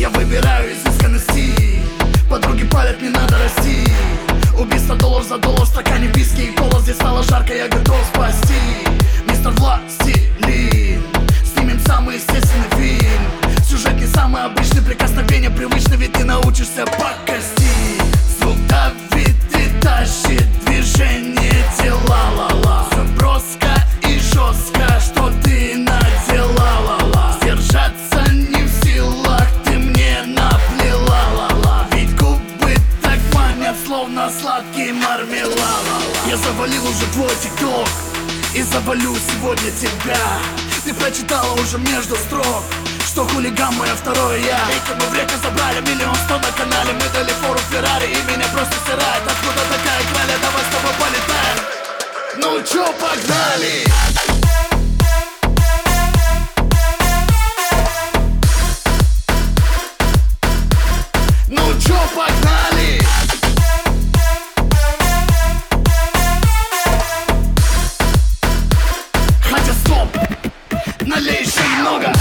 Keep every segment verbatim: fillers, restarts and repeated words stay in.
Я выбираю изысканности, подруги палят, не надо расти. Убийство доллар за доллар, в стакане виски и кола. Здесь стало жарко, я готов спасти. Мистер Властелин, снимем самый естественный фильм. Сюжет не самый обычный, прикосновение привычно, ведь ты научишься по кости. Звук давит и тащит, движение тела, ла-ла. Все броско и жестко, что ты надела, ла-ла. Сдержаться не в силах, ты мне наплела, ла-ла. Ведь губы так манят, словно сладкий мармелад, ла-ла. Я завалил уже твой тикток и завалю сегодня тебя. Ты прочитала уже между строк, что хулиган мое второе я. Эти мы в реку забрали миллион сто на канале. Мы дали фору Феррари и меня просто стирает. Откуда такая краля, давай с тобой полетаем. Ну чё, погнали! Ну чё, погнали! Хотя стоп, налей еще немного.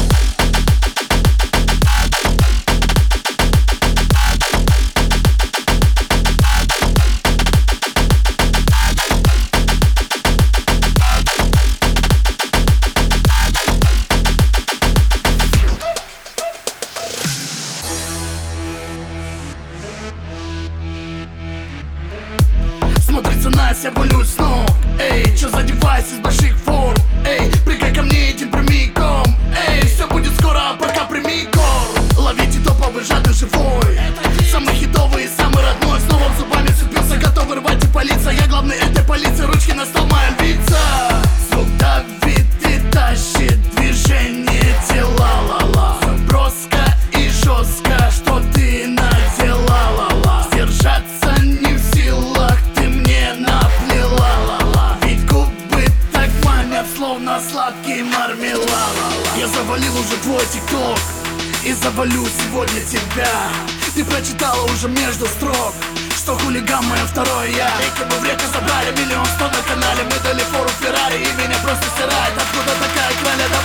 Смотрится на себя снова. Эй, чё за девайс из больших форм? Эй, прыгай ко мне, иди прямиком. Эй, все будет скоро, а пока прими кор. Ловите топовый, жадный, живой. Самый хитовый и самый родной. Снова зубами цепился, готовый рвать и палиться. Я главный этой полиции, ручки на стол, моя львица. Звук давит и тащит, движение тела, ла-ла. Все броско и жестко, что ты надела, ла-ла. Сдержаться не в силах, ты мне наплела, ла-ла. Ведь губы так манят, словно сладкий мармелад, ла-ла. Я завалил уже твой тикток и завалю сегодня тебя. Ты прочитала уже между строк, что хулиган мое второе я. Эти мы в реку забрали миллион сто на канале. Мы дали фору Феррари и меня просто стирает. Откуда такая краля?